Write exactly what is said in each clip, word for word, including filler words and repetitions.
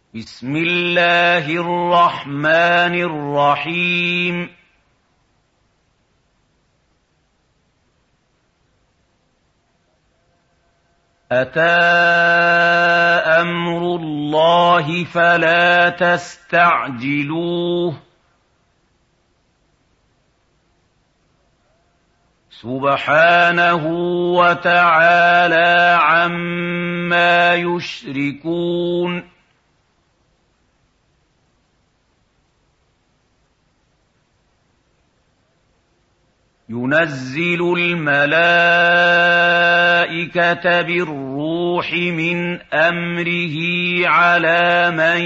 بسم الله الرحمن الرحيم. أتى أمر الله فلا تستعجلوه سبحانه وتعالى عما يشركون. ينزل الملائكة بالروح من أمره على من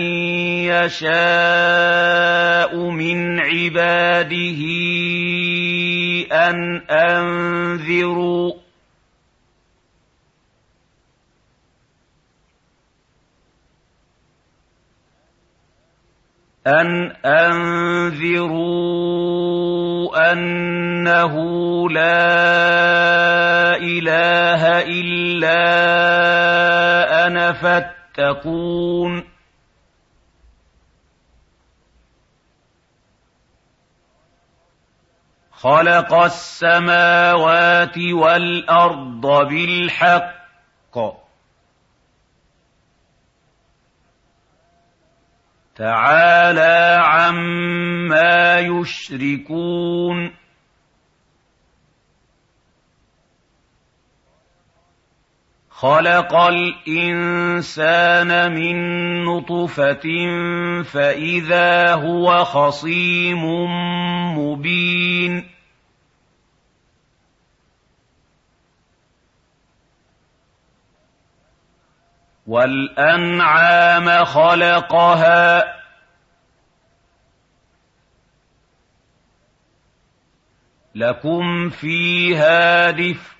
يشاء من عباده أن أنذروا أن أنذروا أنه لا إله إلا أنا فاتقون. خلق السماوات والأرض بالحق تعالى عما يشركون. خلق الإنسان من نطفة فإذا هو خصيم مبين. والأنعام خلقها لكم فيها دفء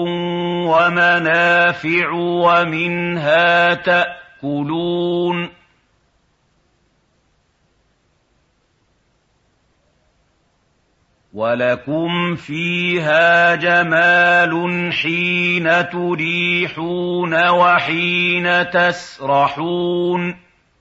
ومنافع ومنها تأكلون. ولكم فيها جمال حين تريحون وحين تسرحون.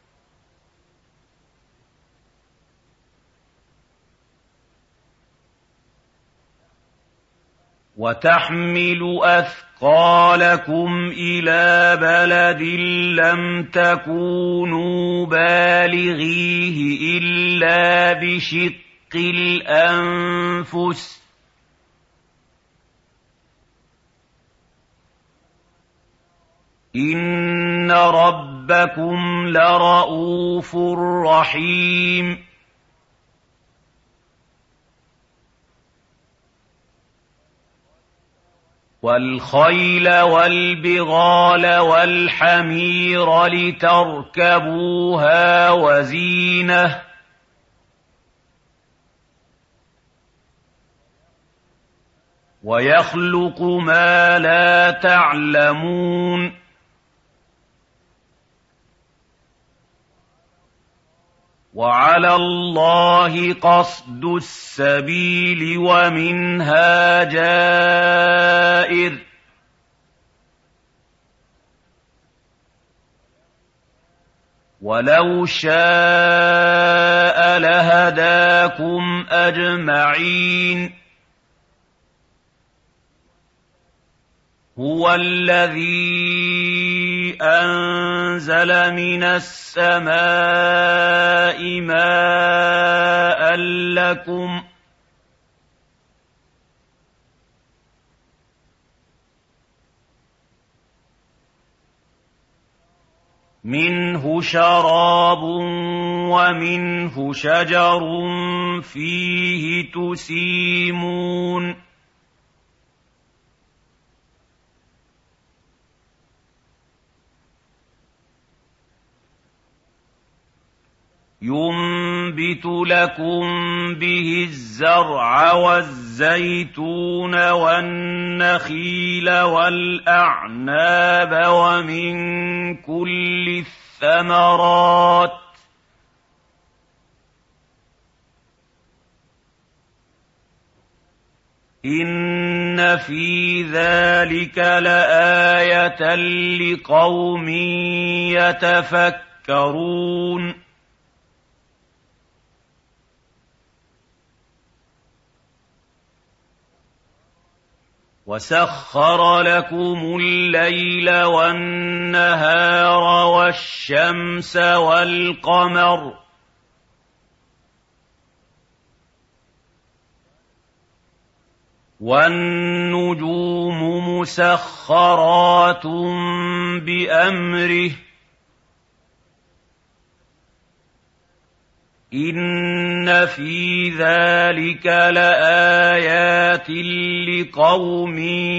وتحمل أثقالكم إلى بلد لم تكونوا بالغيه إلا بشق الأنفس إن ربكم لرءوف رحيم. والخيل والبغال والحمير لتركبوها وزينة ويخلق ما لا تعلمون. وعلى الله قصد السبيل ومنها جائر. ولو شاء لهداكم أجمعين. هو الذي أنزل من السماء ماء لكم منه شراب ومنه شجر فيه تسيمون. ينبت لكم به الزرع والزيتون والنخيل والأعناب ومن كل الثمرات إن في ذلك لآية لقوم يتفكرون. تذكرون وسخر لكم الليل والنهار والشمس والقمر والنجوم مسخرات بأمره إن في ذلك لآيات لقوم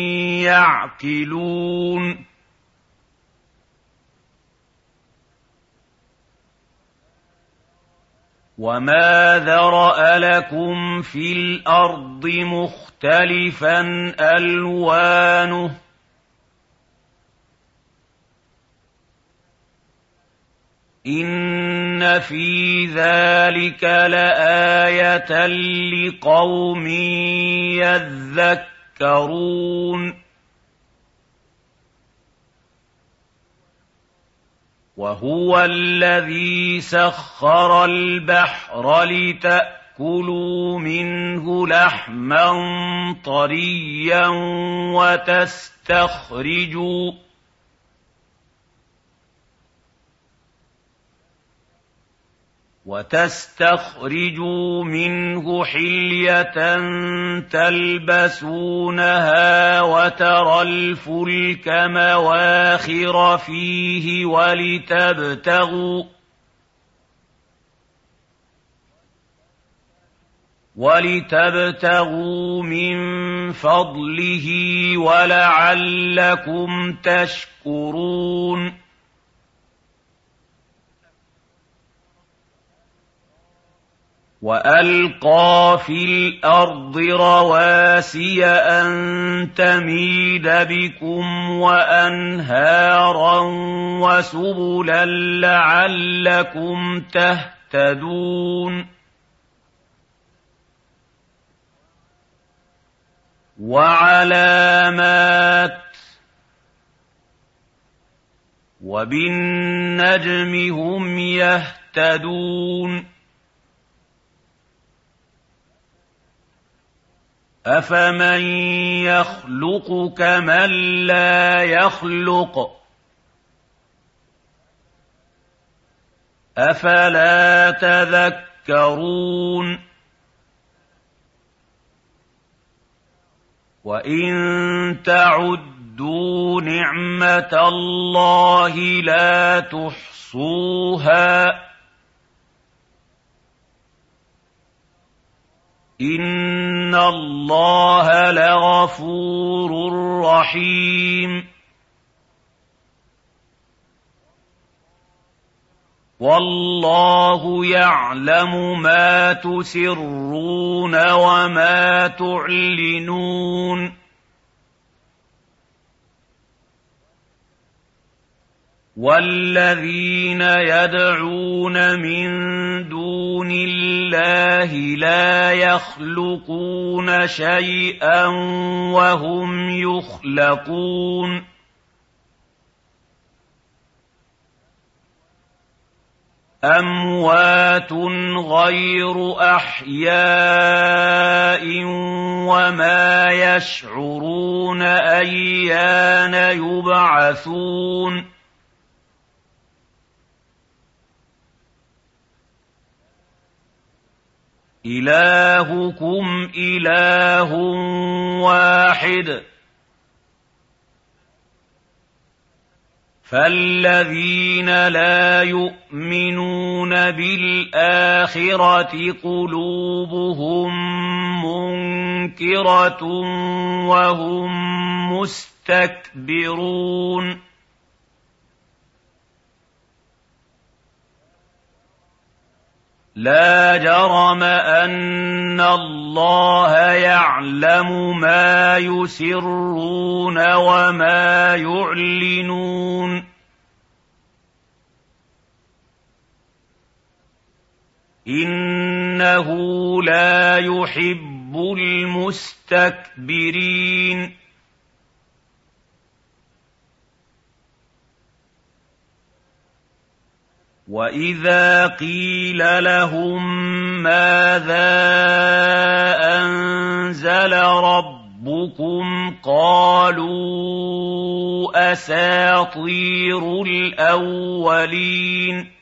يعقلون وما ذرأ لكم في الأرض مختلفا ألوانه إن في ذلك لآية لقوم يذكرون وهو الذي سخر البحر لتأكلوا منه لحما طريا وتستخرجوا وتستخرجوا منه حلية تلبسونها وترى الفلك مواخر فيه ولتبتغوا ولتبتغوا من فضله ولعلكم تشكرون وألقى في الأرض رواسي أن تميد بكم وأنهارا وسبلا لعلكم تهتدون وعلامات وبالنجم هم يهتدون أفمن يخلق كمن لا يخلق أفلا تذكرون وإن تعدوا نعمة الله لا تحصوها إن الله لغفور رحيم والله يعلم ما تسرون وما تعلنون والذين يدعون من دون الله لا يخلقون شيئا وهم يخلقون أموات غير أحياء وما يشعرون أيان يبعثون إلهكم إله واحد فالذين لا يؤمنون بالآخرة قلوبهم منكرة وهم مستكبرون لا جرم أن الله يعلم ما يسرون وما يعلنون إنه لا يحب المستكبرين وَإِذَا قِيلَ لَهُم مَّاذَا أَنزَلَ رَبُّكُمْ قَالُوا أَسَاطِيرُ الْأَوَّلِينَ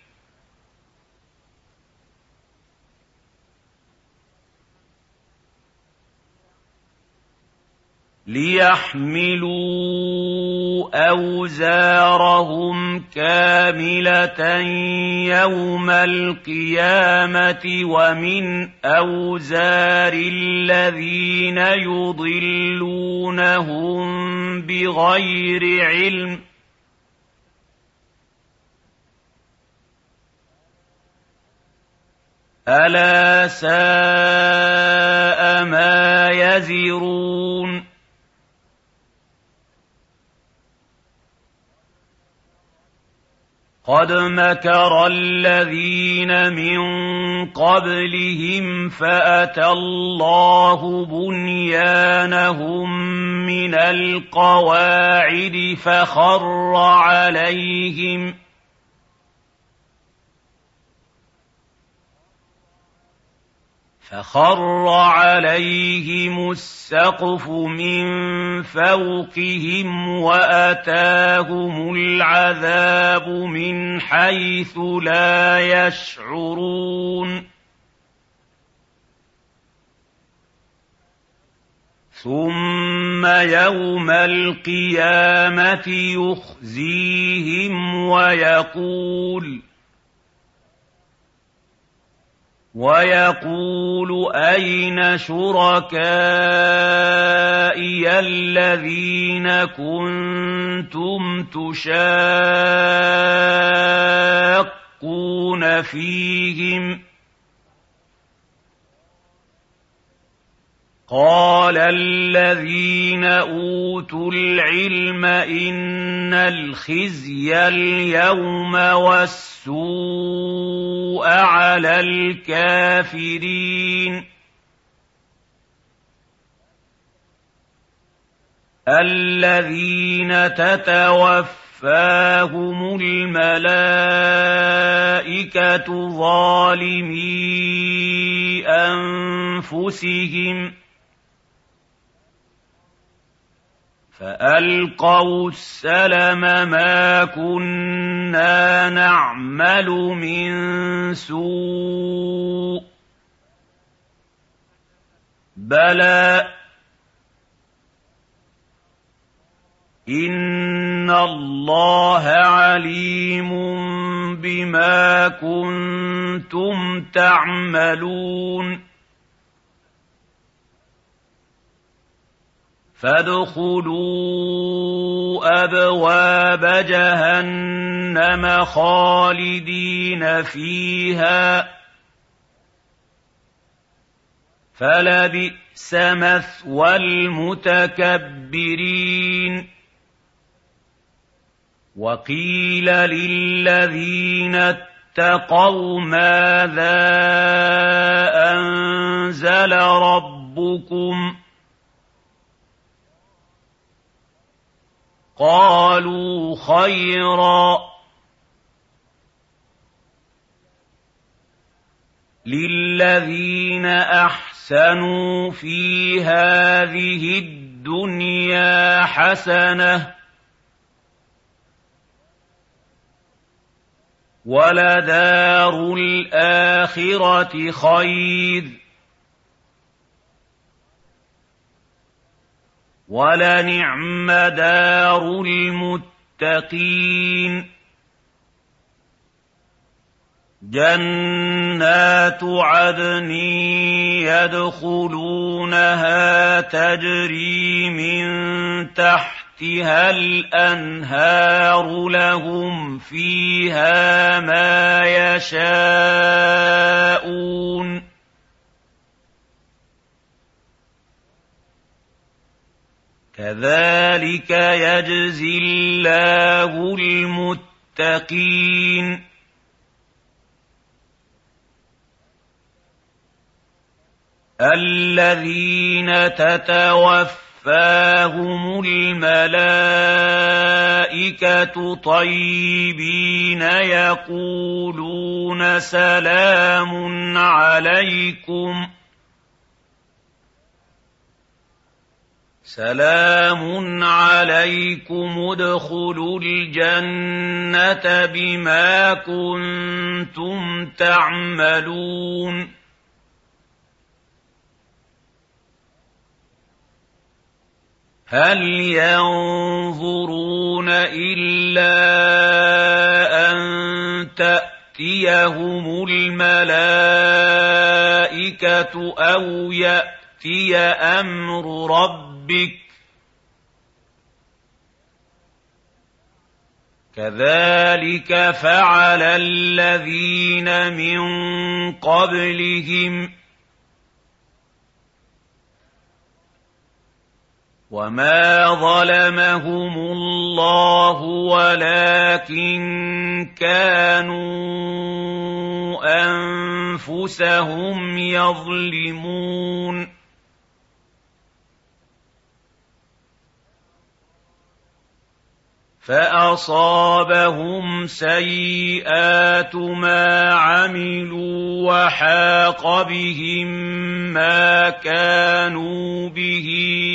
لِيَحْمِلُوا أَوْزَارَهُمْ كَامِلَةً يَوْمَ الْقِيَامَةِ وَمِنْ أَوْزَارِ الَّذِينَ يُضِلُّونَهُم بِغَيْرِ عِلْمٍ ۗ أَلَا سَاءَ مَا يَزِرُونَ قَدْ مَكَرَ الَّذِينَ مِن قَبْلِهِمْ فَأَتَى اللَّهُ بُنْيَانَهُم مِّنَ الْقَوَاعِدِ فَخَرَّ عَلَيْهِمْ فَخَرَّ عَلَيْهِمُ السَّقْفُ مِن فَوْقِهِمْ وَأَتَاهُمُ الْعَذَابُ مِنْ حَيْثُ لَا يَشْعُرُونَ ثُمَّ يَوْمَ الْقِيَامَةِ يُخْزِيهِمْ وَيَقُولُ وَيَقُولُ أَيْنَ شُرَكَائِيَ الَّذِينَ كُنتُمْ تُشَاقُّونَ فِيهِمْ ۚ قَالَ الَّذِينَ أُوتُوا الْعِلْمَ إِنَّ الْخِزْيَ الْيَوْمَ وَالسُّوءَ عَلَى الْكَافِرِينَ الَّذِينَ تَتَوَفَّاهُمُ الْمَلَائِكَةُ ظَالِمِي أَنفُسِهِمْ فَأَلْقَوْا السَّلَمَ مَا كُنَّا نَعْمَلُ مِن سُوءٍ بَلَىٰ إِنَّ اللَّهَ عَلِيمٌ بِمَا كُنتُمْ تَعْمَلُونَ فَادْخُلُوا أَبْوَابَ جَهَنَّمَ خَالِدِينَ فِيهَا فَلَبِئْسَ مَثْوَى الْمُتَكَبِّرِينَ وَقِيلَ لِلَّذِينَ اتَّقَوْا مَاذَا أَنزَلَ رَبُّكُمْ قَالُوا خَيْرًا لِلَّذِينَ أَحْسَنُوا فِي هَٰذِهِ الدُّنْيَا حَسَنَةٌ وَلَدَارُ الْآخِرَةِ خَيْرٌ وَلَنِعْمَ دَارُ الْمُتَّقِينَ جَنَّاتُ عَدْنٍ يَدْخُلُونَهَا تَجْرِي مِن تَحْتِهَا الْأَنْهَارُ لَهُمْ فِيهَا مَا يَشَاءُونَ كَذَٰلِكَ يَجْزِي اللَّهُ الْمُتَّقِينَ الَّذِينَ تَتَوَفَّاهُمُ تَتَوَفَّاهُمُ الْمَلَائِكَةُ طَيِّبِينَ يَقُولُونَ سَلَامٌ عَلَيْكُمْ سَلَامٌ عَلَيْكُمُ ادْخُلُوا الْجَنَّةَ بِمَا كُنتُمْ تَعْمَلُونَ هَلْ يَنظُرُونَ إِلَّا أَن تَأْتِيَهُمُ الْمَلَائِكَةُ أَوْ يَأْتِيَ أَمْرُ رَبِّكَ كَذَٰلِكَ فَعَلَ الَّذِينَ مِن قَبْلِهِمْ وَمَا ظَلَمَهُمُ اللَّهُ وَلَٰكِن كَانُوا أَنفُسَهُمْ يَظْلِمُونَ فَأَصَابَهُمْ سَيِّئَاتُ مَا عَمِلُوا وَحَاقَ بِهِم مَّا كَانُوا بِهِ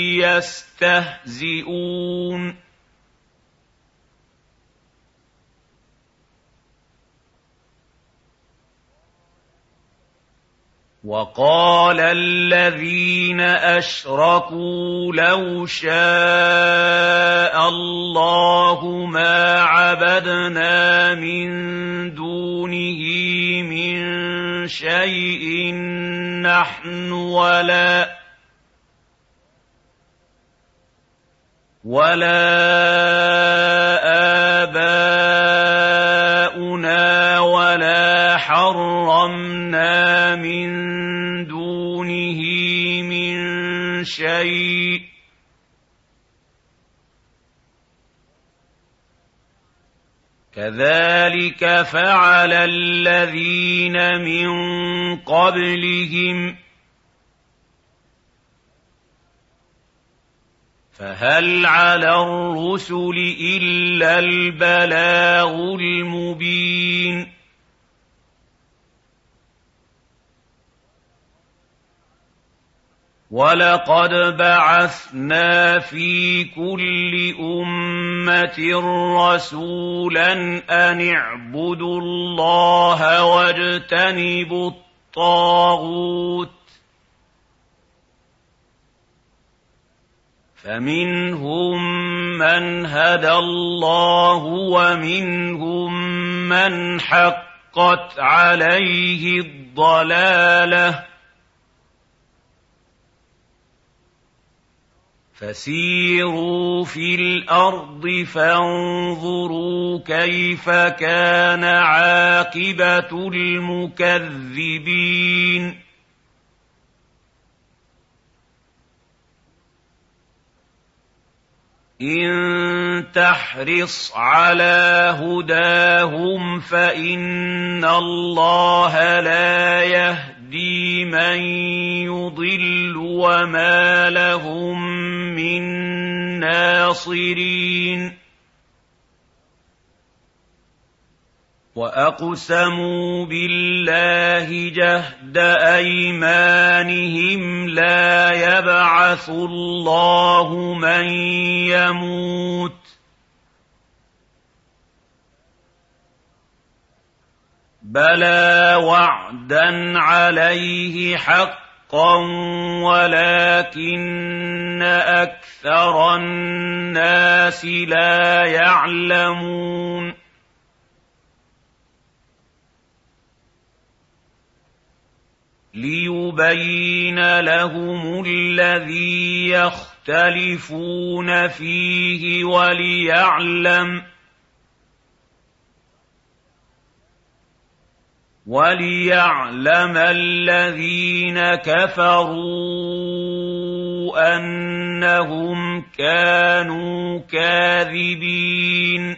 يَسْتَهْزِئُونَ وَقَالَ الَّذِينَ أَشْرَكُوا لَوْ شَاءَ اللَّهُ مَا عَبَدْنَا مِن دُونِهِ مِن شَيْءٍ نَّحْنُ وَلَا وَلَا آبَاؤُنَا وَلَا حَرَّمْنَا مِن دُونِهِ مِن شَيْءٍ كَذَٰلِكَ فَعَلَ الَّذِينَ مِن قَبْلِهِمْ فَهَلْ عَلَى الرُّسُلِ إِلَّا الْبَلَاغُ الْمُبِينُ وَلَقَدْ بَعَثْنَا فِي كُلِّ أُمَّةٍ رَّسُولًا أَنِ اعْبُدُوا اللَّهَ وَاجْتَنِبُوا الطَّاغُوتَ فَمِنْهُم مَّنْ هَدَى اللَّهُ وَمِنْهُم مَّنْ حَقَّتْ عَلَيْهِ الضَّلَالَةُ فَسِيرُوا فِي الْأَرْضِ فَانظُرُوا كَيْفَ كَانَ عَاقِبَةُ الْمُكَذِّبِينَ إِن تَحْرِصْ عَلَىٰ هُدَاهُمْ فَإِنَّ اللَّهَ لَا يَهْدِي مَن يُضِلُّ وَمَا لَهُم مِّن نَّاصِرِينَ وَأَقْسَمُوا بِاللَّهِ جَهْدَ أَيْمَانِهِمْ لَا يَبْعَثُ اللَّهُ مَن يَمُوتُ بَلَىٰ وَعْدًا عَلَيْهِ حَقًّا وَلَٰكِنَّ أَكْثَرَ النَّاسِ لَا يَعْلَمُونَ لِيُبَيِّنَ لَهُمُ الَّذِي يَخْتَلِفُونَ فِيهِ وَلِيَعْلَمَ وَلِيَعْلَمَ الَّذِينَ كَفَرُوا أَنَّهُمْ كَانُوا كَاذِبِينَ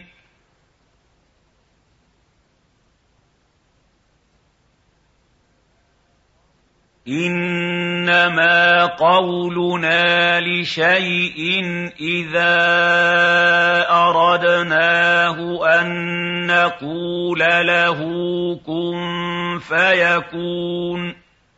إِنَّمَا قولنا لشيء إذا أردناه أن نقول له كن فيكون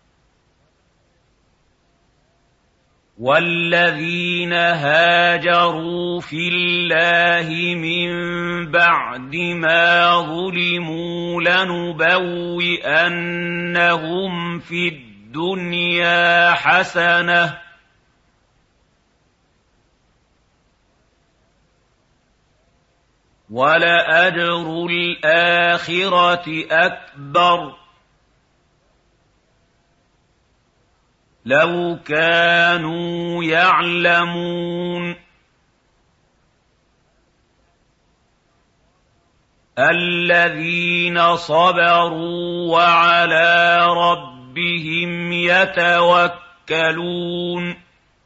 والذين هاجروا في الله من بعد ما ظلموا لنبوئنهم في الدنيا حسنة ولأجر الآخرة أكبر لو كانوا يعلمون الذين صبروا وعلى ربهم يتوكلون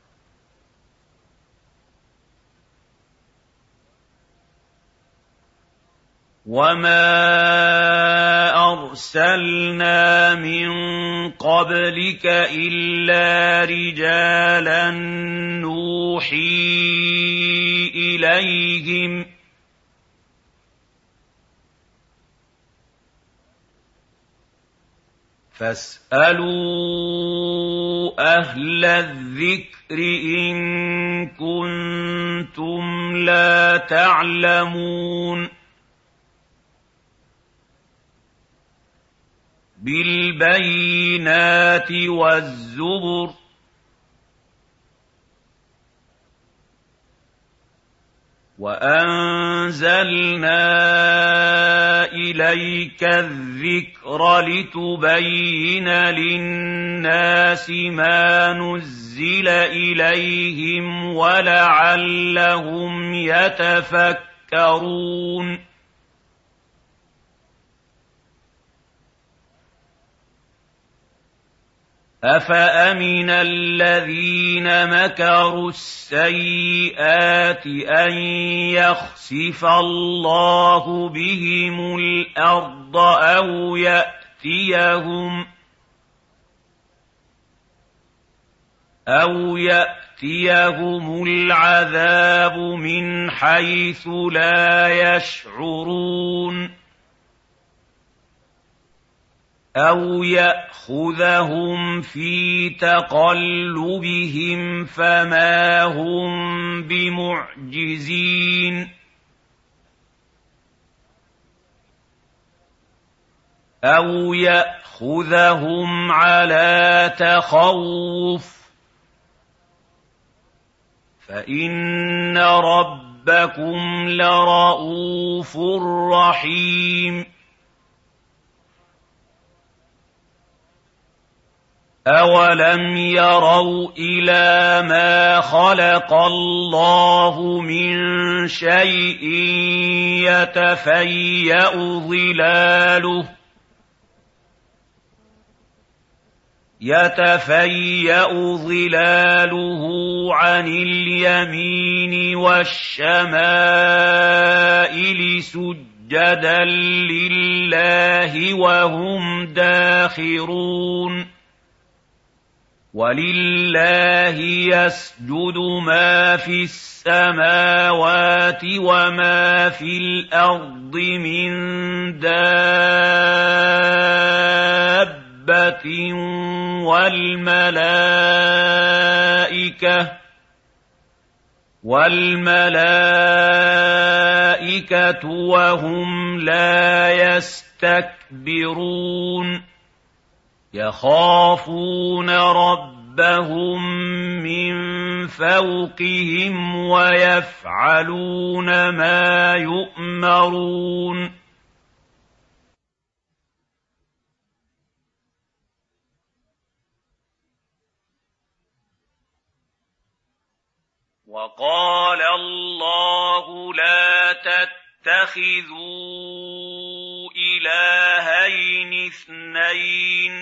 وما أرسلنا من قبلك إلا رجالا نوحي إليهم فاسألوا أهل الذكر إن كنتم لا تعلمون بالبينات والزبر وأنزلنا إليك الذكر لتبين للناس ما نزل إليهم ولعلهم يتفكرون أفأمن الذين مكروا السيئات أن يخسف الله بهم الأرض أو يأتيهم أو يأتيهم العذاب من حيث لا يشعرون أو يأخذهم في تقلبهم فما هم بمعجزين أو يأخذهم على تخوف فإن ربكم لرءوف رحيم أولم يروا إلى ما خلق الله من شيء يتفيأ ظلاله يتفيأ ظلاله عن اليمين والشمائل سجدا لله وهم داخرون ولله يسجد ما في السماوات وما في الأرض من دابة والملائكة والملائكة وهم لا يستكبرون يخافون ربهم من فوقهم ويفعلون ما يؤمرون وقال الله لا تتخذوا إلهين اثنين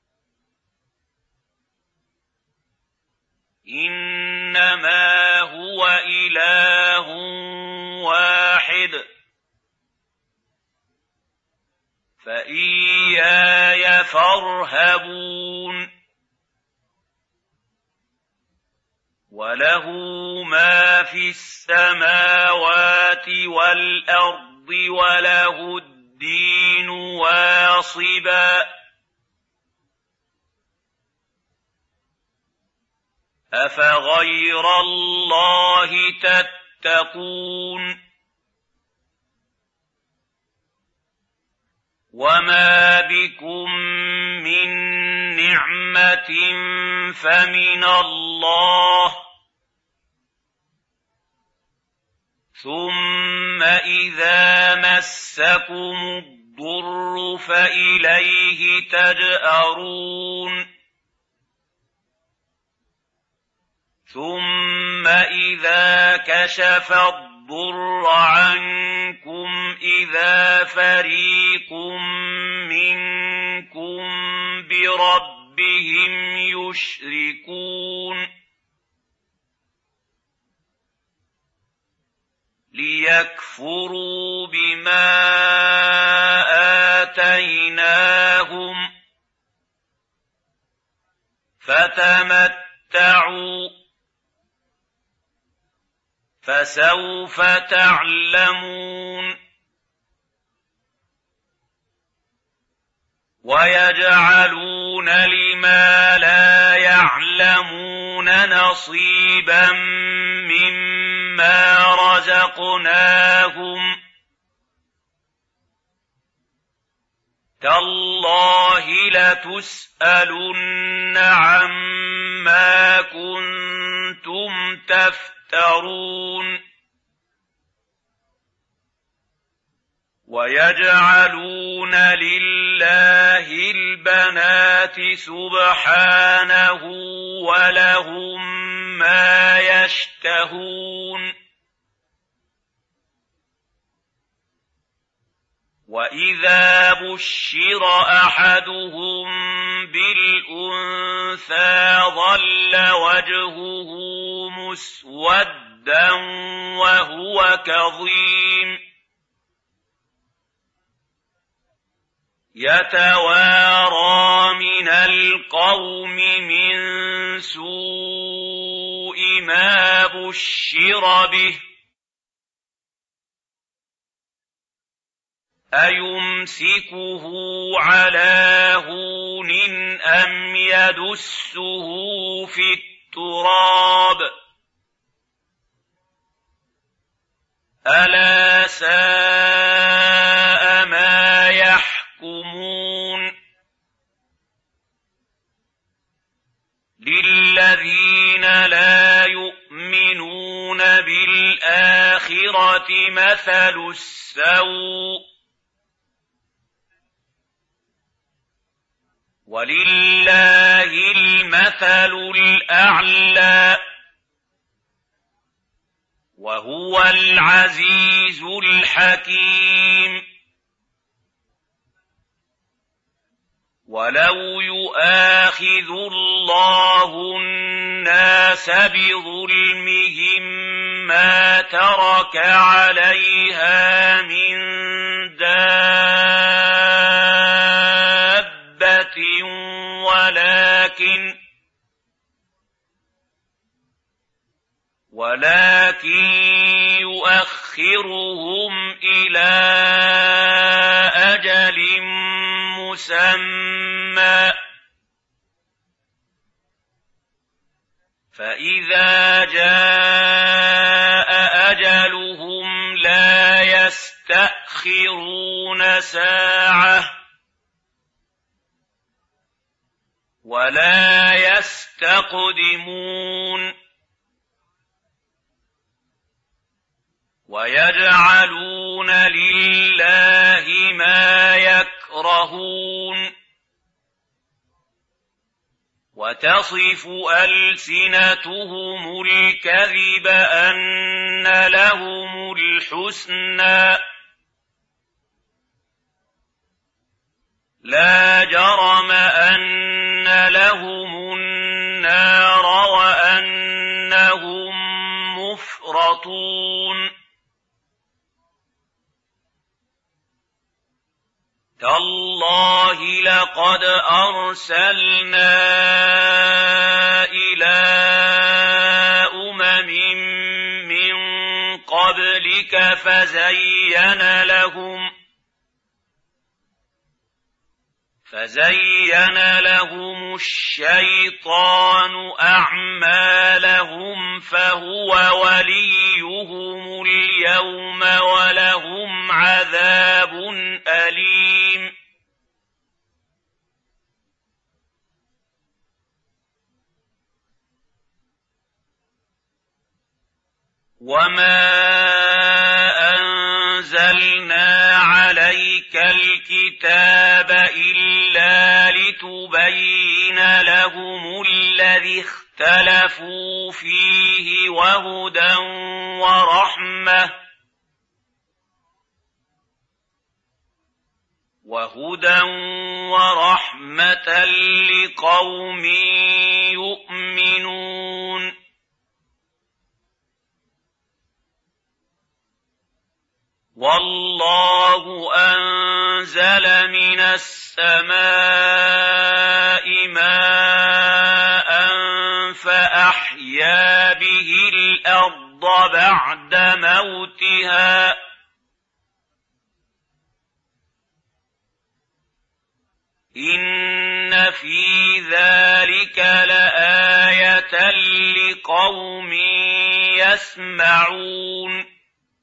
إنما هو إله واحد فإياي فارهبون وله ما في السماوات والأرض وله الدين واصبا أفغير الله تتقون وما بكم من نعمة فمن الله ثم إذا مسكم الضر فإليه تجأرون ثم إذا كشف الضر عنكم إذا فريق منكم بربهم يشركون ليكفروا بما آتيناهم فتمتعوا فسوف تعلمون ويجعلون لما لا يعلمون نصيبا مما رزقناهم تالله لتسألن عما كنتم تفترون ويجعلون لله البنات سبحانه ولهم ما يشتهون وإذا بشر أحدهم بالأنثى ظل وجهه مسودا وهو كظيم يتوارى من القوم من سوء ما بشر به أيمسكه على هون أم يدسه في التراب ألا ساء ما يحكمون للذين لا يؤمنون بالآخرة مثل السوء ولله المثل الأعلى وهو العزيز الحكيم ولو يؤاخذ الله الناس بظلمهم ما ترك عليها من دابة ولكن ولكن يؤخرهم إلى أجل مسمى فإذا جاء أجلهم لا يستأخرون ساعة ولا يستقدمون ويجعلون لله ما يكرهون وتصف ألسنتهم الكذب أن لهم الحسنى لا جرم أن لهم النار وأنهم مفرطون تالله لقد أرسلنا إلى من قبلك فزين لهم فزين لهم الشيطان أعمالهم فهو وليهم اليوم ولهم عذاب أليم وما أنزلنا عليك الكتاب إلا لتبين لهم الذي اختلفوا فيه وهدى ورحمة وهدى ورحمة لقوم يؤمنون والله أنزل من السماء ماء فأحيا به الأرض بعد موتها إن في ذلك لآية لقوم يسمعون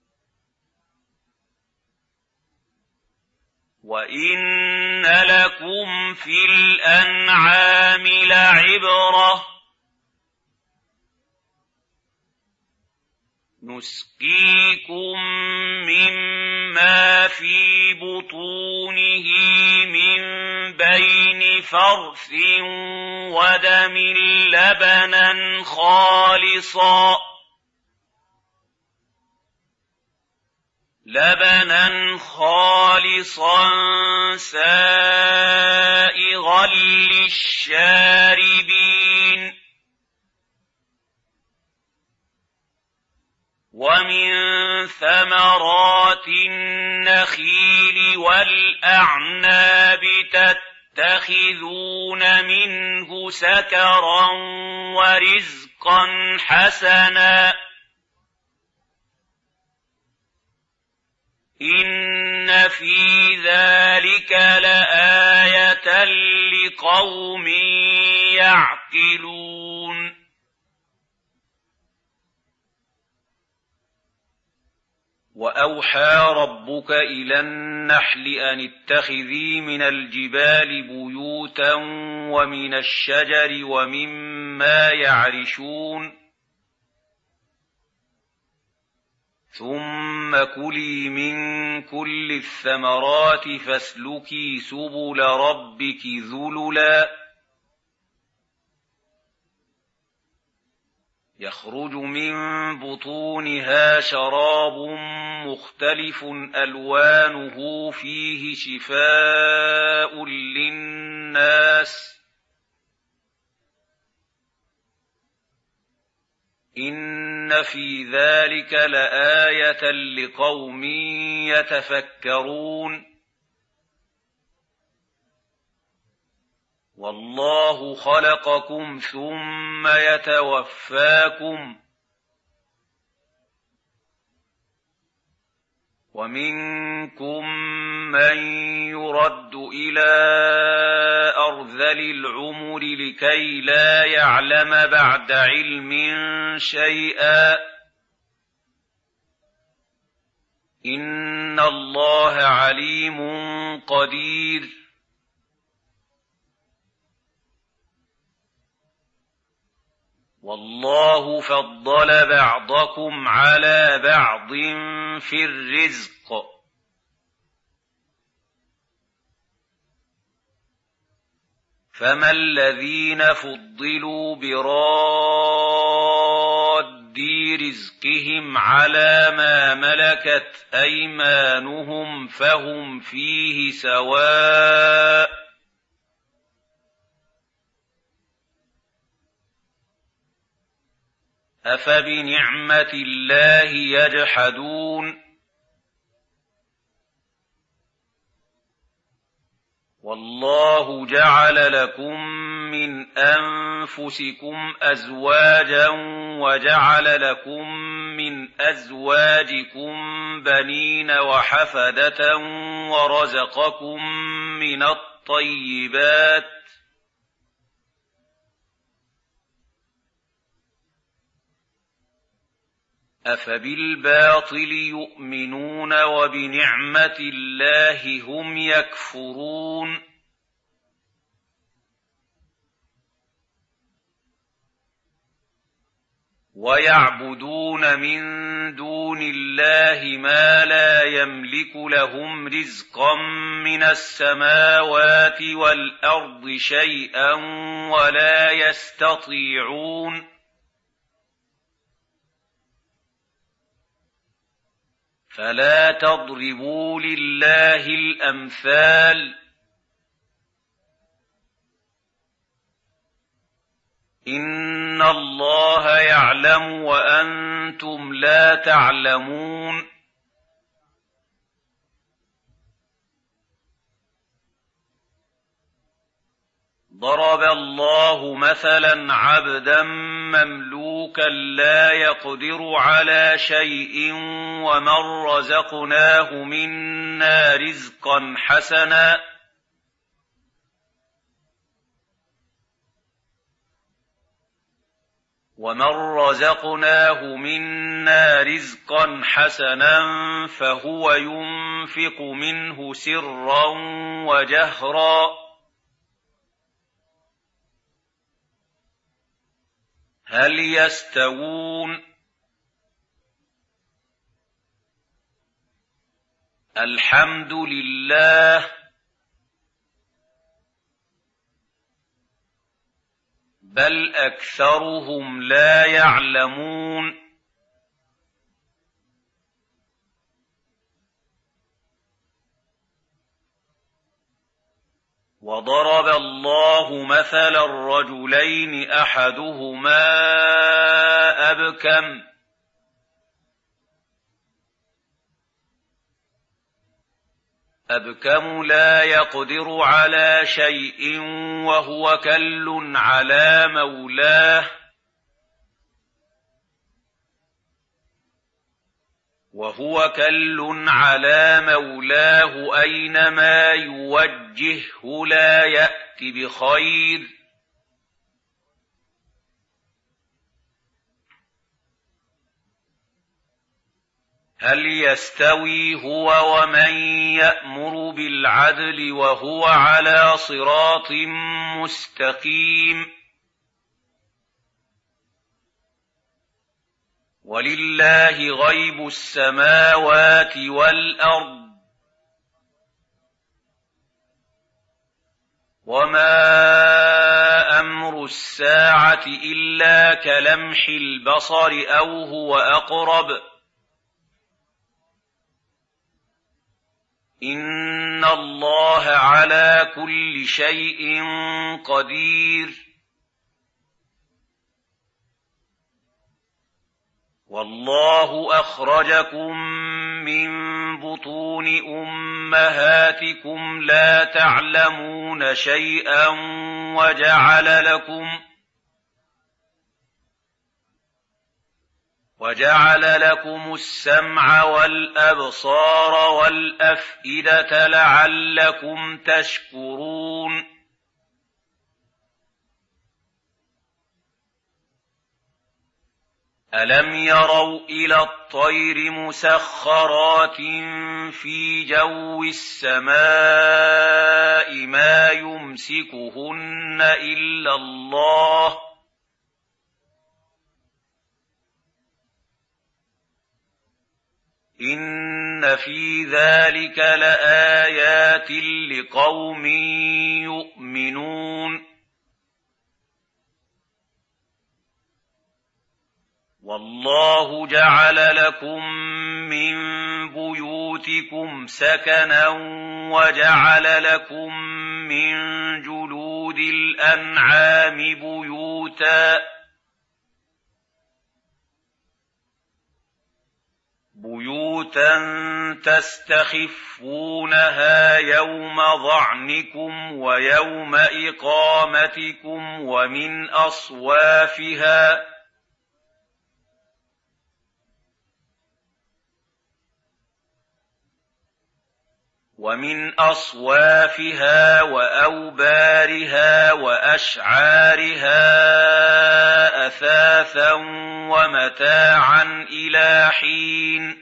وإن لكم في الأنعام لعبرة نسقيكم مما في بطونه من بين فرث ودم لبنا خالصا لبنا خالصا سائغا للشاربين ومن ثمرات النخيل والأعناب تتخذون منه سكرا ورزقا حسنا إن في ذلك لآية لقوم يعقلون وأوحى ربك إلى النحل أن اتخذي من الجبال بيوتا ومن الشجر ومما يعرشون ثم كلي من كل الثمرات فاسلكي سبل ربك ذللا يخرج من بطونها شراب مختلف ألوانه فيه شفاء للناس إن في ذلك لآية لقوم يتفكرون والله خلقكم ثم يتوفاكم ومنكم من يرد إلى أرذل العمر لكي لا يعلم بعد علم شيئا إن الله عليم قدير والله فضل بعضكم على بعض في الرزق فما الذين فضلوا براد رزقهم على ما ملكت أيمانهم فهم فيه سواء أفبنعمة الله يجحدون والله جعل لكم من أنفسكم أزواجا وجعل لكم من أزواجكم بنين وحفدة ورزقكم من الطيبات أفبالباطل يؤمنون وبنعمة الله هم يكفرون ويعبدون من دون الله ما لا يملك لهم رزقا من السماوات والأرض شيئا ولا يستطيعون فلا تضربوا لله الأمثال إن الله يعلم وأنتم لا تعلمون ضرب الله مثلا عبدا مملوكا لا يقدر على شيء ومن رزقناه منا رزقا حسنا ومن رزقناه منا رزقا حسنا فهو ينفق منه سرا وجهرا هل يستوون الحمد لله بل أكثرهم لا يعلمون وضرب الله مثلا الرجلين أحدهما أبكم أبكم لا يقدر على شيء وهو كل على مولاه وهو كل على مولاه أينما يوجهه لا يأت بخير هل يستوي هو ومن يأمر بالعدل وهو على صراط مستقيم ولله غيب السماوات والأرض وما أمر الساعة إلا كلمح البصر أو هو أقرب إن الله على كل شيء قدير والله أخرجكم من بطون أمهاتكم لا تعلمون شيئا وجعل لكم وجعل لكم السمع والأبصار والأفئدة لعلكم تشكرون ألم يروا إلى الطير مسخرات في جو السماء ما يمسكهن إلا الله إن في ذلك لآيات لقوم يؤمنون والله جعل لكم من بيوتكم سكنا وجعل لكم من جلود الأنعام بيوتا بيوتا بيوتا تستخفونها يوم ظعنكم ويوم إقامتكم ومن أصوافها ومن أصوافها وأوبارها وأشعارها أثاثا ومتاعا إلى حين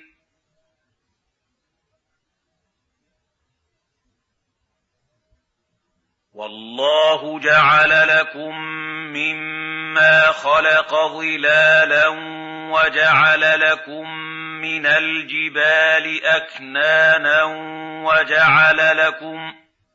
والله جعل لكم مما خلق ظلالا وجعل لكم من الجبال أكنانا وجعل لكم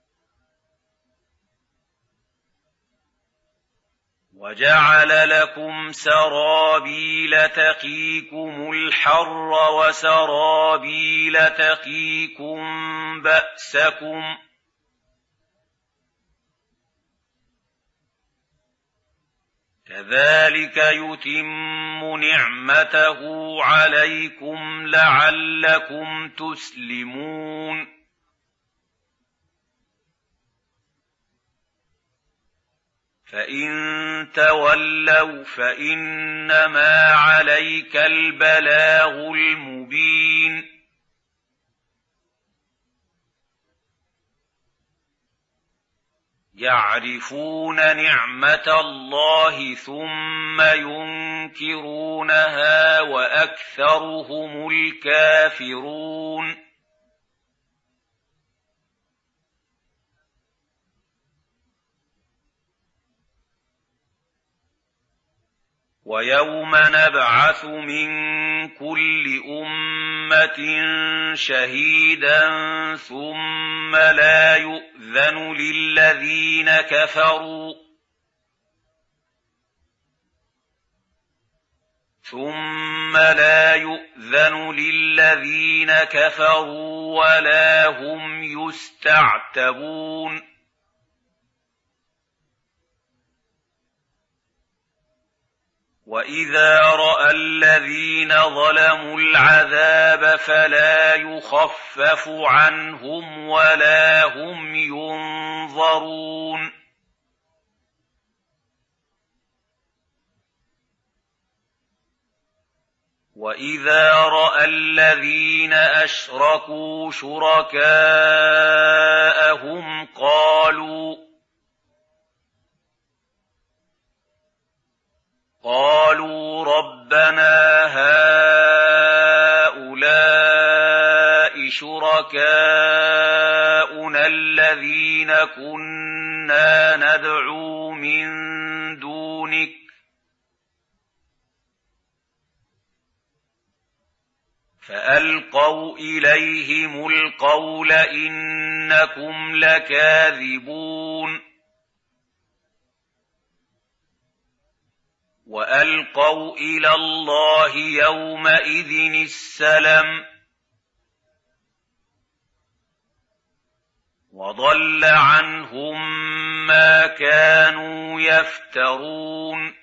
وجعل لكم سرابيل تقيكم الحر وسرابيل تقيكم بأسكم كذلك يتم نعمته عليكم لعلكم تسلمون فإن تولوا فإنما عليك البلاغ المبين يعرفون نعمة الله ثم ينكرونها وأكثرهم الكافرون ويوم نبعث من كل أمة شهيدا ثم لا يؤذن للذين كفروا ثم لا يؤذن للذين كفروا ولا هم يستعتبون وإذا رأى الذين ظلموا العذاب فلا يخفف عنهم ولا هم ينظرون وإذا رأى الذين أشركوا شركاءهم قالوا قالوا ربنا هؤلاء شركاؤنا الذين كنا ندعو من دونك فألقوا إليهم القول إنكم لكاذبون وألقوا إلى الله يومئذ السلم وضل عنهم ما كانوا يفترون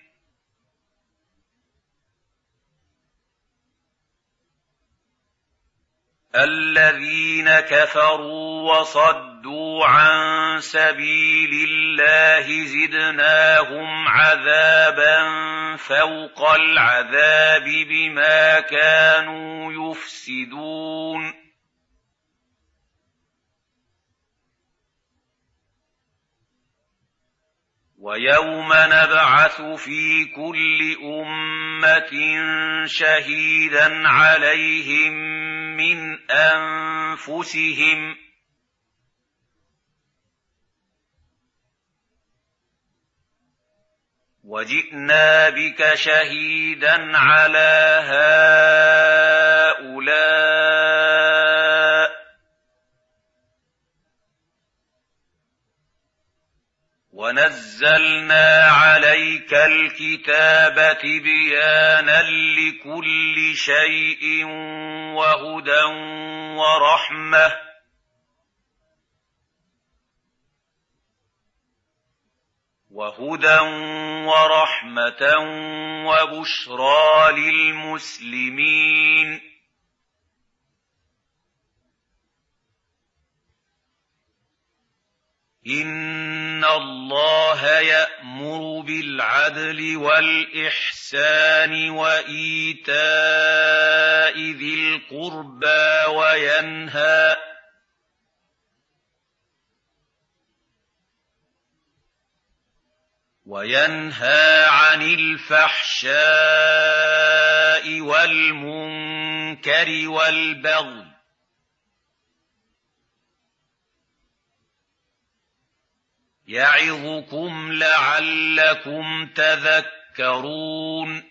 الذين كفروا وصدوا عن سبيل الله زدناهم عذابا فوق العذاب بما كانوا يفسدون ويوم نبعث في كل أمة شهيدا عليهم من أنفسهم وجئنا بك شهيدا على هؤلاء ونزلنا عليك الكتاب تبيانا لكل شيء وهدى ورحمة وهدى ورحمة وبشرى للمسلمين إِنَّ اللَّهَ يَأْمُرُ بِالْعَدْلِ وَالْإِحْسَانِ وَإِيتَاءِ ذِي الْقُرْبَىٰ وَيَنْهَىٰ وَيَنْهَىٰ عَنِ الْفَحْشَاءِ وَالْمُنكَرِ وَالْبَغْيِ يَعِظُكُمْ لَعَلَّكُمْ تَذَكَّرُونَ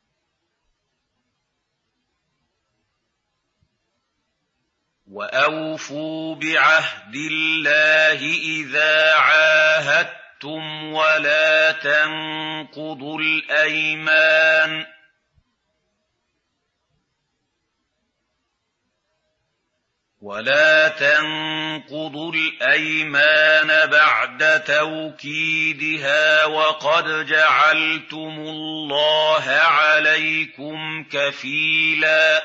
وَأَوْفُوا بِعَهْدِ اللَّهِ إِذَا عَاهَدتُّمْ وَلَا تَنقُضُوا الْأَيْمَانَ ولا تنقضوا الأيمان بعد توكيدها وقد جعلتم الله عليكم كفيلا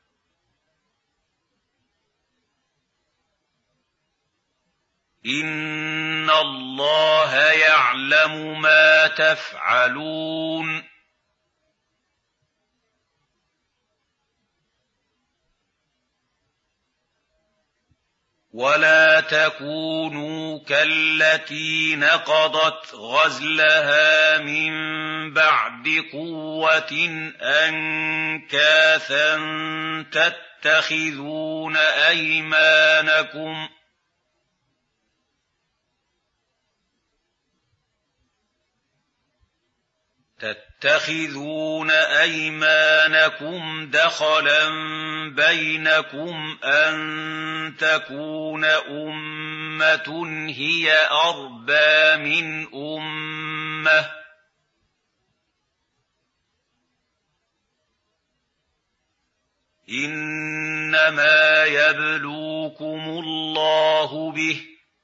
إن الله يعلم ما تفعلون ولا تكونوا كالتي نقضت غزلها من بعد قوة أنكاثا تتخذون أيمانكم تتخذون أيمانكم دخلا بينكم أن تكون أمة هي أربى من أمة إنما يبلوكم الله به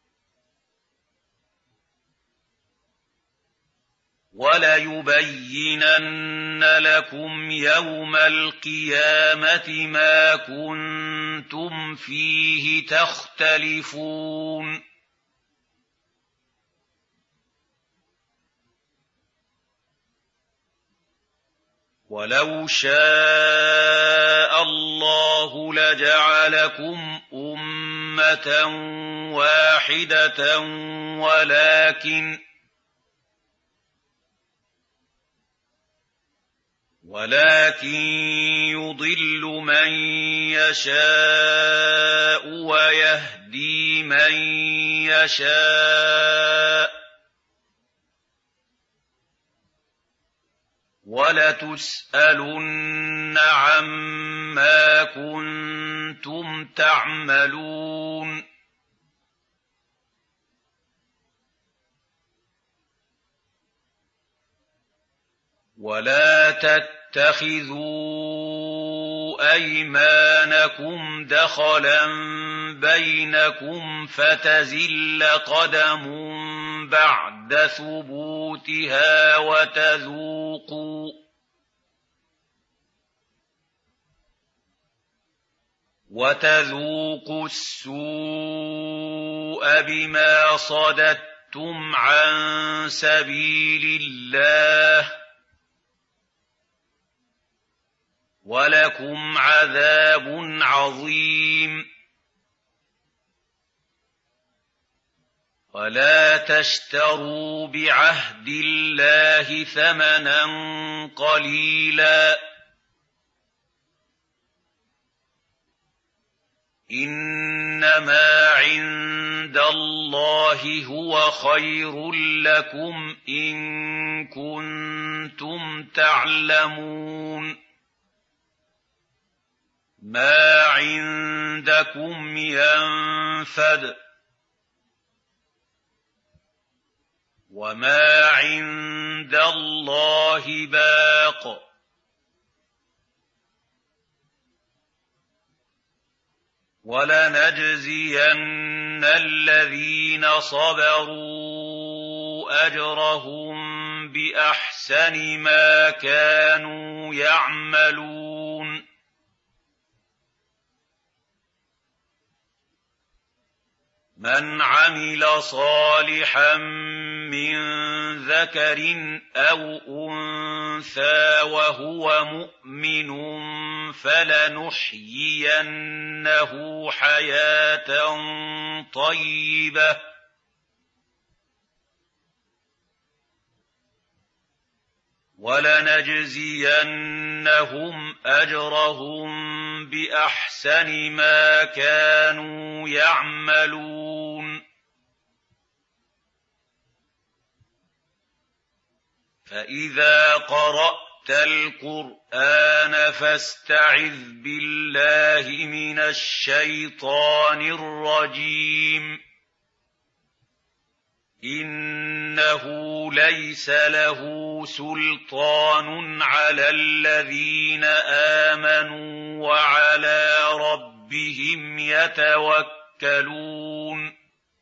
وَلَيُبَيِّنَنَّ لَكُمْ يَوْمَ الْقِيَامَةِ مَا كُنتُمْ فِيهِ تَخْتَلِفُونَ وَلَوْ شَاءَ اللَّهُ لَجَعَلَكُمْ أُمَّةً وَاحِدَةً وَلَكِنْ ولكن يضل من يشاء ويهدي من يشاء ولتسألن عما كنتم تعملون ولا تتخذوا أيمانكم دخلا بينكم فتزل قدم بعد ثبوتها وتذوقوا وتذوقوا السوء بما صددتم عن سبيل الله وَلَكُمْ عَذَابٌ عَظِيمٌ وَلَا تَشْتَرُوا بِعَهْدِ اللَّهِ ثَمَنًا قَلِيلًا إِنَّمَا عِندَ اللَّهِ هُوَ خَيْرٌ لَّكُمْ إِن كُنتُمْ تعلمون ما عندكم ينفد وما عند الله باق ولنجزين الذين صبروا أجرهم بأحسن ما كانوا يعملون مَنْ عَمِلَ صَالِحًا مِّن ذَكَرٍ أَوْ أُنثَىٰ وَهُوَ مُؤْمِنٌ فَلَنُحْيِيَنَّهُ حَيَاةً طَيِّبَةً وَلَنَجْزِيَنَّهُمْ أَجْرَهُم بِأَحْسَنِ مَا كَانُوا يَعْمَلُونَ فَإِذَا قَرَأْتَ الْقُرْآنَ فَاسْتَعِذْ بِاللَّهِ مِنَ الشَّيْطَانِ الرَّجِيمِ إِنَّهُ لَيْسَ لَهُ سُلْطَانٌ عَلَى الَّذِينَ آمَنُوا وَعَلَىٰ رَبِّهِمْ يَتَوَكَّلُونَ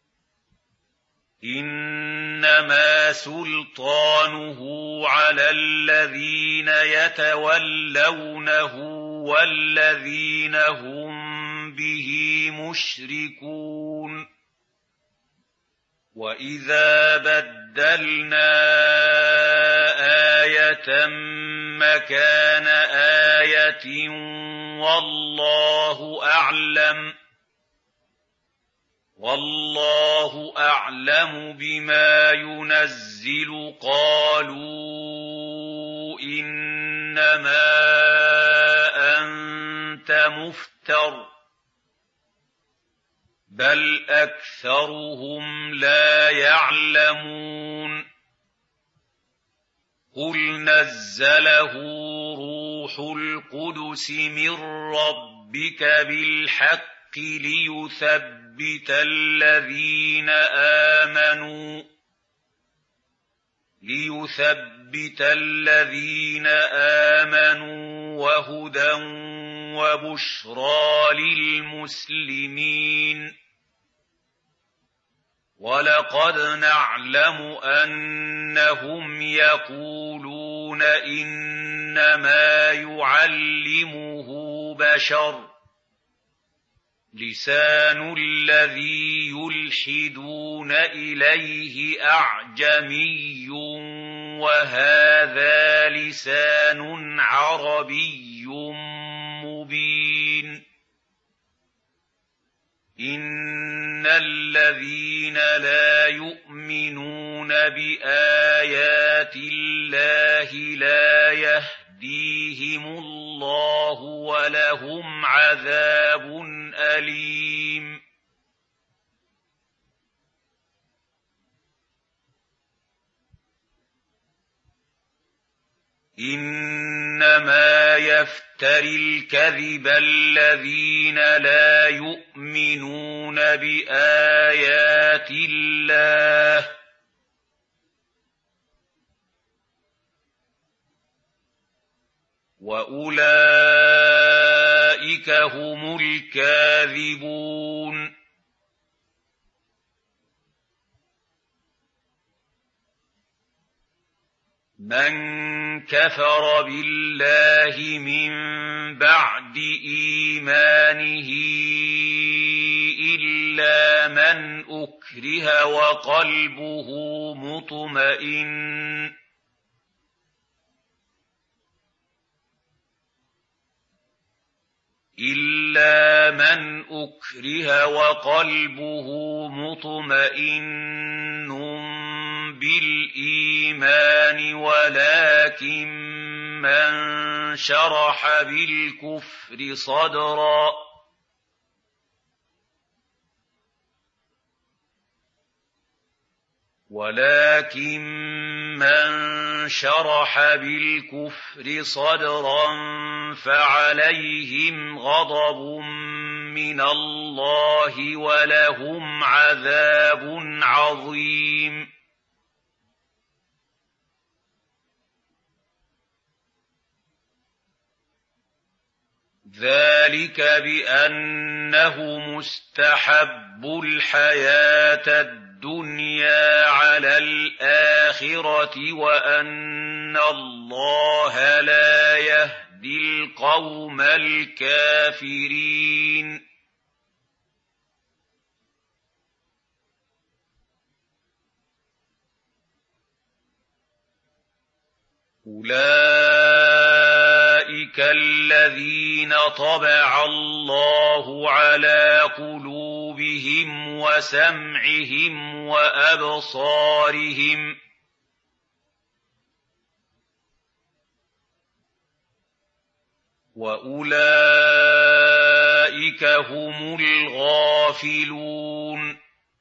إِنَّمَا سُلْطَانُهُ عَلَى الَّذِينَ يَتَوَلَّوْنَهُ وَالَّذِينَ هُم بِهِ مُشْرِكُونَ وَإِذَا بَدَّلْنَا آيَةً مَّكَانَ آيَةٍ وَاللَّهُ أَعْلَمُ وَاللَّهُ أَعْلَمُ بِمَا يُنَزِّلُ قَالُوا إِنَّمَا أَنتَ مُفْتَرٍ بَلْ أَكْثَرُهُمْ لَا يَعْلَمُونَ قُلْ نَزَّلَهُ رُوحُ الْقُدُسِ مِن رَّبِّكَ بِالْحَقِّ لِيُثَبِّتَ الَّذِينَ آمَنُوا لِيُثَبِّتَ الَّذِينَ آمَنُوا وَهُدًى وَبُشْرَىٰ لِلْمُسْلِمِينَ وَلَقَدْ نَعْلَمُ أَنَّهُمْ يَقُولُونَ إِنَّمَا يُعَلِّمُهُ بَشَرٌ لِّسَانُ الَّذِي يُلْحِدُونَ إِلَيْهِ أَعْجَمِيٌّ وَهَٰذَا لِسَانٌ عَرَبِيٌّ مُّبِينٌ إِنَّ الَّذِينَ لَا يُؤْمِنُونَ بِآيَاتِ اللَّهِ لَا يَهْدِيهِمُ اللَّهُ وَلَهُمْ عَذَابٌ أَلِيمٌ إِنَّمَا يَفْتَرِي الْكَذِبَ الَّذِينَ لَا يُؤْمِنُونَ بِآيَاتِ اللَّهِ وَأُولَٰئِكَ هُمُ الْكَاذِبُونَ مَن كَفَرَ بِاللَّهِ مِن بَعْدِ إِيمَانِهِ إِلَّا مَنْ أُكْرِهَ وَقَلْبُهُ مُطْمَئِنٌّ إِلَّا مَنْ أُكْرِهَ وَقَلْبُهُ مُطْمَئِنٌّ بِالْإِيمَانِ وَلَٰكِن مَّن شَرَحَ بِالْكُفْرِ صَدْرًا ولكن من شرح بالكفر صدرا فعليهم غضب من الله ولهم عذاب عظيم ذلك بأنهم استحبوا الحياة الدنيا على الآخرة وأن الله لا يهدي القوم الكافرين أولئك الذين طبع الله على قلوبهم وسمعهم وأبصارهم وأولئك هم الغافلون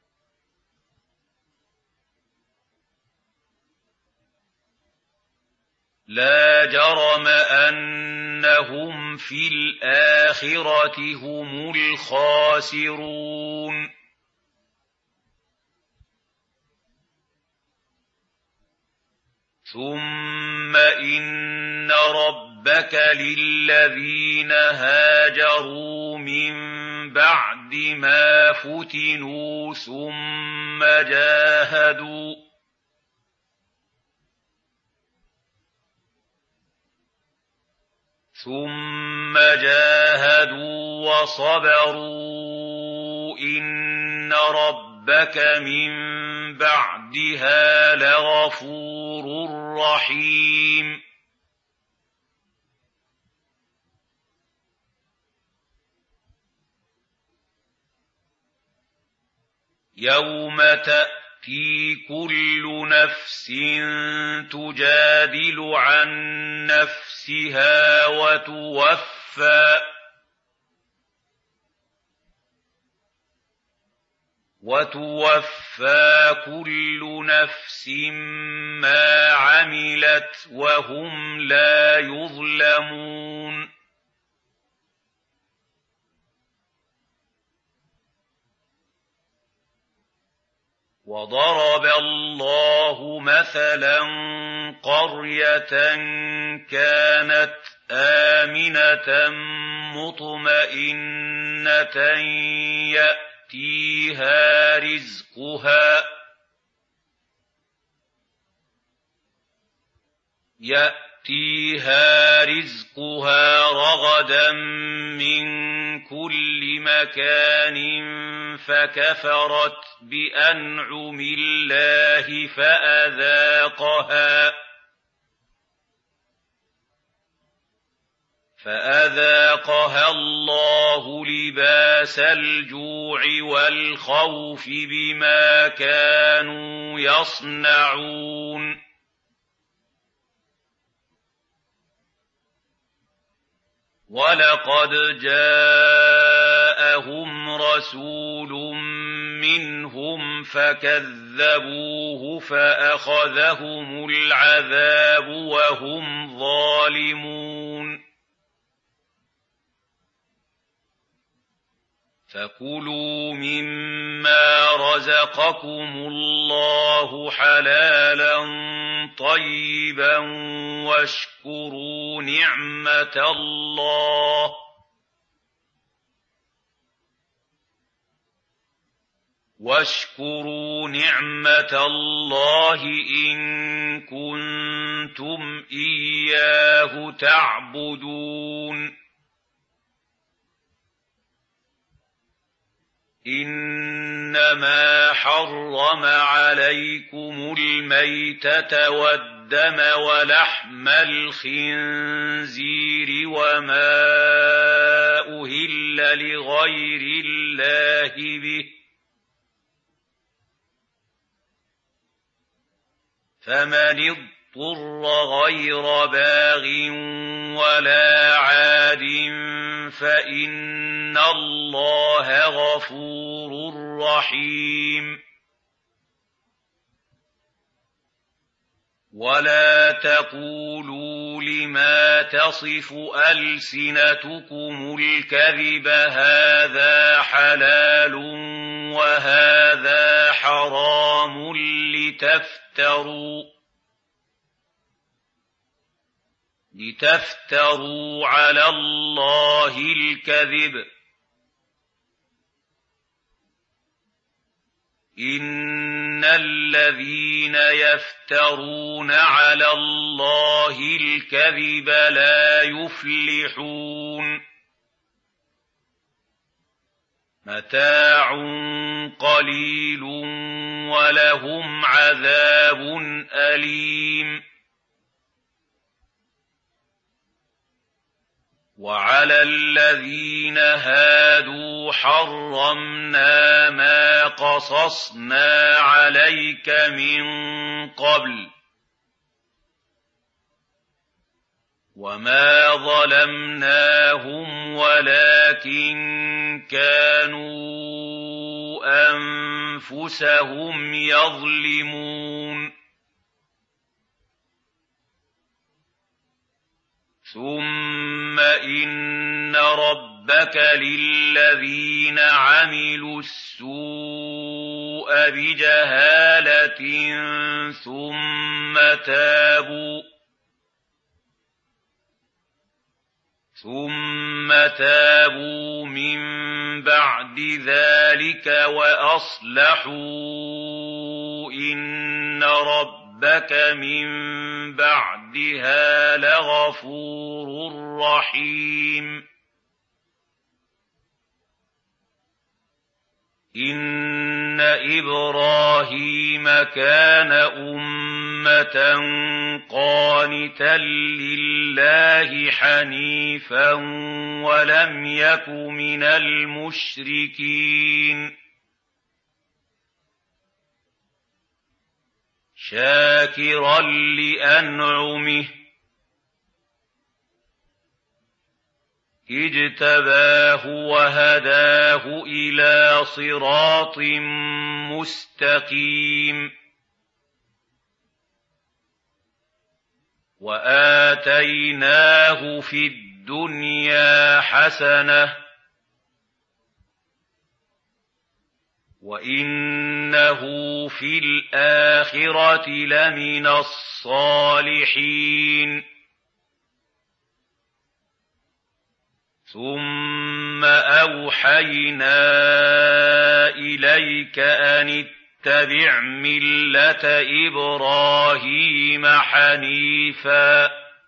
لا جرم أنهم في الآخرة هم الخاسرون ثم إن ربك للذين هاجروا من بعد ما فتنوا ثم جاهدوا ثم جاهدوا وصبروا إن ربك من بعدها لغفور رحيم يوم تأتي كل نفس تجادل عن نفسها وتوفى وتوفى كل نفس ما عملت وهم لا يظلمون وضرب الله مثلا قرية كانت آمنة مطمئنة يأتيها رزقها يأتيها رزقها رغدا من كل مكان فكفرت بأنعم الله فأذاقها فأذاقها الله لباس الجوع والخوف بما كانوا يصنعون وَلَقَدْ جَاءَهُمْ رَسُولٌ مِّنْهُمْ فَكَذَّبُوهُ فَأَخَذَهُمُ الْعَذَابُ وَهُمْ ظَالِمُونَ فَكُلُوا مِمَّا رَزَقَكُمُ اللَّهُ حَلَالًا طَيِّبًا وَاشْكُرُوا نِعْمَةَ اللَّهِ وَاشْكُرُوا نِعْمَةَ اللَّهِ إِن كُنتُمْ إِيَّاهُ تَعْبُدُونَ إِنَّمَا حَرَّمَ عَلَيْكُمُ الْمَيْتَةَ وَالدَّمَ وَلَحْمَ الْخِنزِيرِ وَمَا أُهِلَّ لِغَيْرِ اللَّهِ بِهِ فَمَنِ اضْطُرَّ غَيْرَ بَاغٍ وَلَا عَادٍ فَإِنَّ اللَّهَ غَفُورٌ رَّحِيمٌ وَلَا تَقُولُوا لِمَا تَصِفُ أَلْسِنَتُكُمُ الْكَذِبَ هَٰذَا حَلَالٌ وَهَٰذَا حَرَامٌ لِّتَفْتَرُوا لِتَفْتَرُوا عَلَى اللَّهِ الْكَذِبَ إِنَّ الَّذِينَ يَفْتَرُونَ عَلَى اللَّهِ الْكَذِبَ لَا يُفْلِحُونَ مَتَاعٌ قَلِيلٌ وَلَهُمْ عَذَابٌ أَلِيمٌ وعلى الذين هادوا حرمنا ما قصصنا عليك من قبل وما ظلمناهم ولكن كانوا أنفسهم يظلمون ثم إن ربك للذين عملوا السوء بجهالة ثم تابوا ثم تابوا من بعد ذلك وأصلحوا إن ربك من بعدها لغفور رحيم إن إبراهيم كان أمة قانتا لله حنيفا ولم يك من المشركين شاكرا لأنعمه اجتباه وهداه إلى صراط مستقيم وآتيناه في الدنيا حسنة وإنه في الآخرة لمن الصالحين ثم أوحينا إليك أن اتبع ملة إبراهيم حنيفا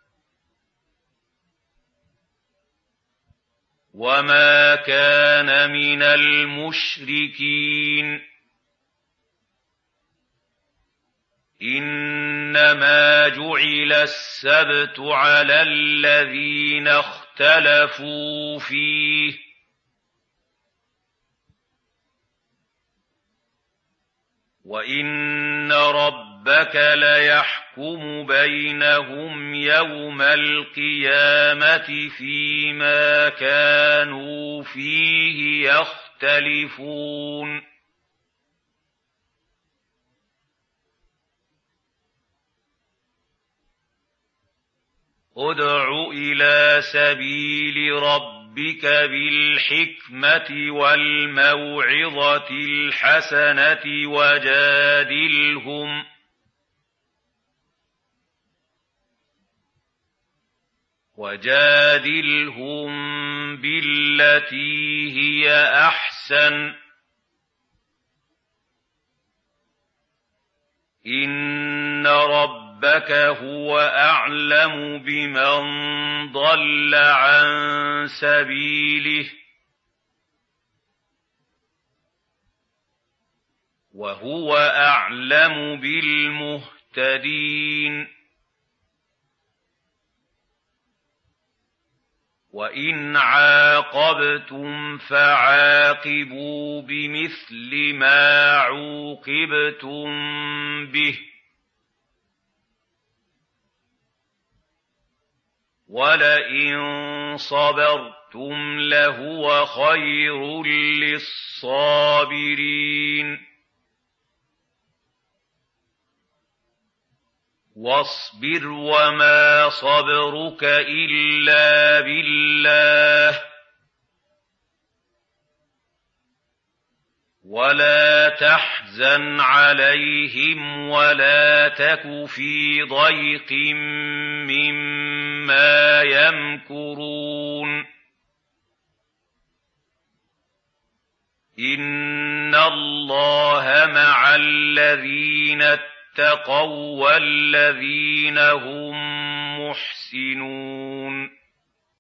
وما كان من المشركين إنما جعل السبت على الذين اختلفوا فيه وإن ربك ليحكم بينهم يوم القيامة فيما كانوا فيه يختلفون ادع إلى سبيل ربك بالحكمة والموعظة الحسنة وجادلهم وجادلهم بالتي هي أحسن إن ربك ربك هو أعلم بمن ضل عن سبيله وهو أعلم بالمهتدين وإن عاقبتم فعاقبوا بمثل ما عوقبتم به ولئن صبرتم لهو خير للصابرين واصبر وما صبرك إلا بالله ولا تحزن عليهم ولا تك في ضيق مما يمكرون إن الله مع الذين اتقوا والذين هم محسنون